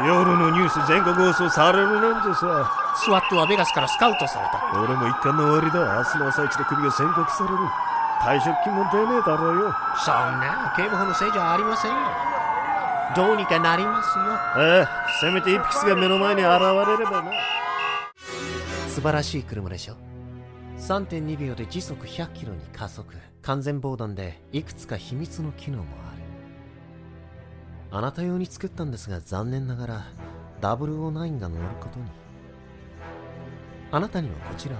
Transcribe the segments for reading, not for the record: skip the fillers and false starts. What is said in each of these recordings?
夜のニュース全国放送されるなんてさ。 スワットはベガスからスカウトされた。 俺も一巻の終わりだ。明日の朝一で首を宣告される。退職金も出ねえだろうよ。 そんな警部補のせいじゃありませんよ。どうにかなりますよ。 せめてイピクスが目の前に現れればな。 素晴らしい車でしょ。3.2 秒で時速100キロに加速。完全防弾でいくつか秘密の機能もある。あなた用に作ったんですが、残念ながら009が乗ることに。あなたにはこちらを。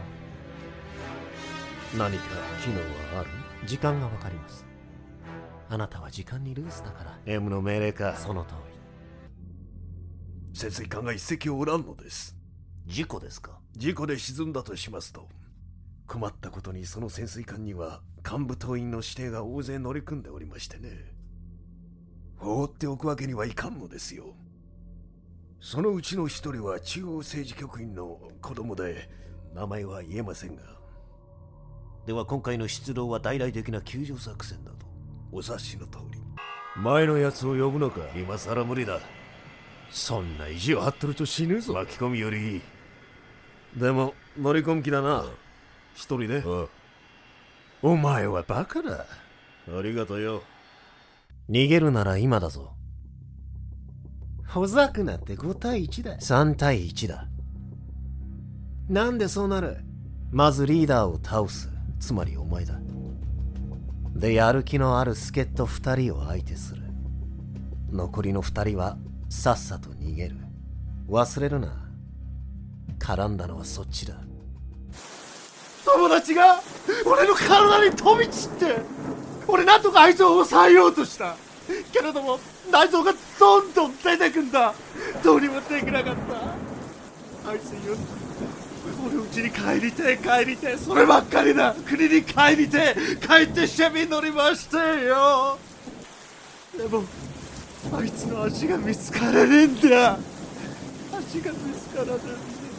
何か機能はある？ 時間がわかります。あなたは時間にルースだから。 M の命令か。 その通り。 潜水艦が一隻おらんのです。 事故ですか？ 事故で沈んだとしますと、困ったことにその潜水艦には幹部党員の指定が大勢乗り組んでおりましてね。放っておくわけにはいかんのですよ。そのうちの一人は中央政治局員の子供で、名前は言えませんが。 では今回の出動は大々的な救助作戦だと？ お察しの通り。前のやつを呼ぶのか？今さら無理だ。そんな意地を張っとると死ぬぞ。巻き込みよりいい。でも乗り込む気だな。一人で。お前はバカだ。ありがとうよ。 逃げるなら今だぞ。ほざくなって。5対1だ。3対1だ。なんでそうなる？まずリーダーを倒す。つまりお前だ。で、やる気のある助っ人2人を相手する。残りの2人はさっさと逃げる。忘れるな。絡んだのはそっちだ。 友達が俺の体に飛び散って、俺なんとかあいつを抑えようとした。けれども内臓がどんどん出てくんだ。どうにもできなかった。あいつよ、俺うちに帰りてえ、そればっかりだ。国に帰りてえ、帰ってシェミ乗りましてよ。でもあいつの足が見つからねえんだ。足が見つからねえんだ。